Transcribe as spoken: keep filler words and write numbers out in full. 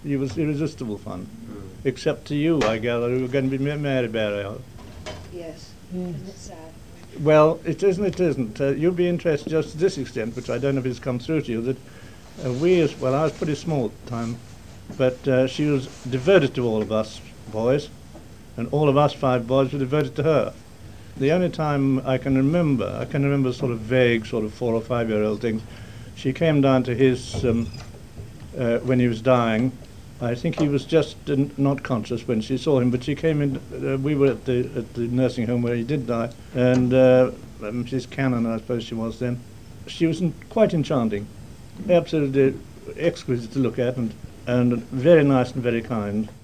He was irresistible fun. Mm. Except to you, I gather, who are going to be ma- Mary Barry. Yes. Yes. Isn't it sad? Well, it isn't, it isn't. Uh, you'll be interested just to this extent, which I don't know if it's come through to you, that uh, we, as well, I was pretty small at the time, but uh, she was devoted to all of us boys, and all of us five boys were devoted to her. The only time I can remember, I can remember sort of vague, sort of four or five-year-old things. She came down to his, um, uh, when he was dying. I think he was just uh, not conscious when she saw him, but she came in, uh, we were at the, at the nursing home where he did die, and uh, Missus Cannon, I suppose she was then. She was in, quite enchanting, absolutely exquisite to look at, and, and very nice and very kind.